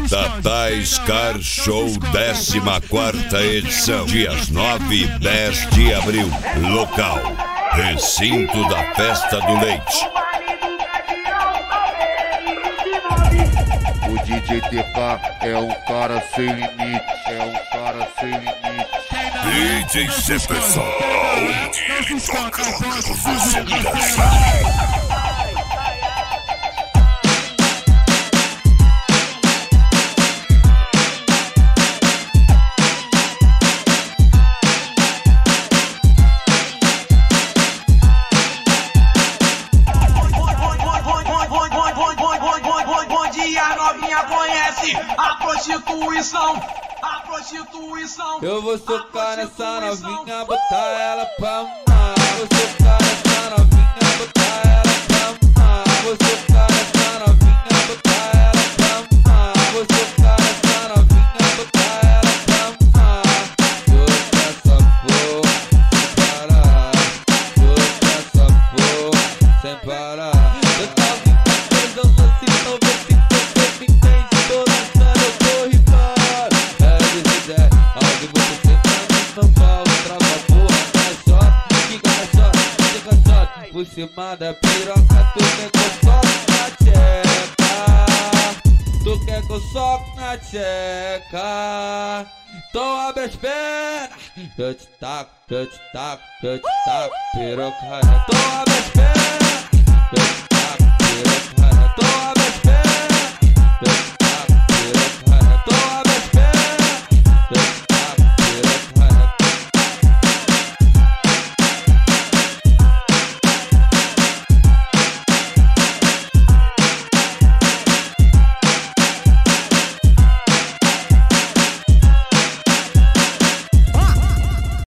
Batatais Car Show 14ª edição, dias 9 e 10 de abril. Local: Recinto da Festa do Leite. O DJ TK é um cara sem limite, é um cara sem limite. DJ Jefferson, ele toca, você dança. Conhece a prostituição, a prostituição. Eu vou socar nessa novinha, botar ela pra mamar. Vou socar nessa novinha, botar ela pra mamar. Vou socar nessa novinha, botar ela pra mamar. Vou socar nessa novinha, botar ela pra mamar. Soca essa flor sem parar, soca essa flor sem parar. Eu tava em casa, eu lance, talvez se você me entende. Tô dançando, eu tô ripando. É desidé, onde você sentando no pau. Trava a porra, caixote, fica caixote, fica caixote. Por cima da piroca, tu quer que eu soque na tcheca. Tu quer que eu soque na tcheca. Então abre as pernas. Eu te taco, eu te taco, eu te taco, piroca. Então abre as pernas. Eu te taco, piroca. Então abre